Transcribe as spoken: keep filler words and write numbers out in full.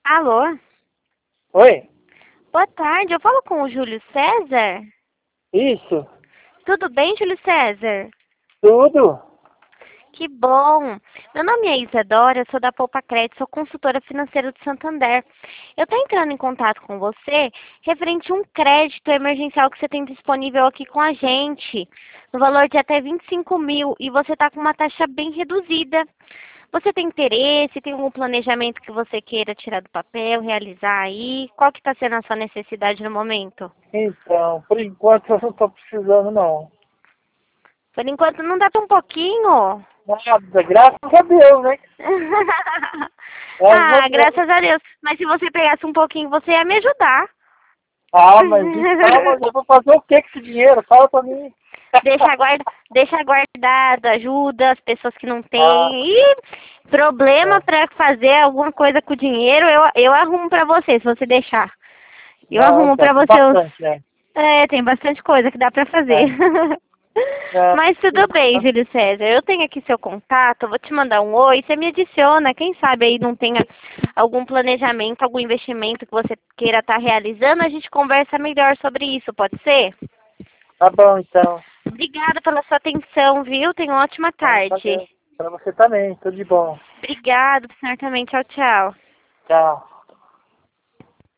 Alô? Oi? Boa tarde, eu falo com o Júlio César? Isso? Tudo bem, Júlio César? Tudo? Que bom! Meu nome é Isadora, eu sou da Poupa Crédito, sou consultora financeira do Santander. Eu estou entrando em contato com você referente a um crédito emergencial que você tem disponível aqui com a gente, no valor de até vinte e cinco mil, e você está com uma taxa bem reduzida. Você tem interesse, tem algum planejamento que você queira tirar do papel, realizar aí? Qual que está sendo a sua necessidade no momento? Então, por enquanto eu não tô precisando não. Por enquanto não dá para um pouquinho? Nada, graças a Deus, né? Graças a Ah, Deus. graças a Deus. Mas se você pegasse um pouquinho, você ia me ajudar. Ah, mas então, mas eu vou fazer o que com esse dinheiro? Fala pra mim. Deixa, guarda, deixa guardado, ajuda as pessoas que não Ah, têm. E problema é. para fazer alguma coisa com o dinheiro, eu, eu arrumo para você, se você deixar. Eu Não, arrumo então, para tem você os... bastante, né? É, tem bastante coisa que dá para fazer. É. Não, Mas por tudo bem, enquanto, Júlio César. Eu tenho aqui seu contato, eu vou te mandar um oi, você me adiciona. Quem sabe aí não tenha algum planejamento, algum investimento que você queira estar realizando, a gente conversa melhor sobre isso, pode ser? tá bom, então. Obrigada pela sua atenção, viu? Tenha uma ótima Ah, tarde. valeu. Pra você também, tudo de bom. Obrigada, senhor também. Tchau, tchau. Tchau.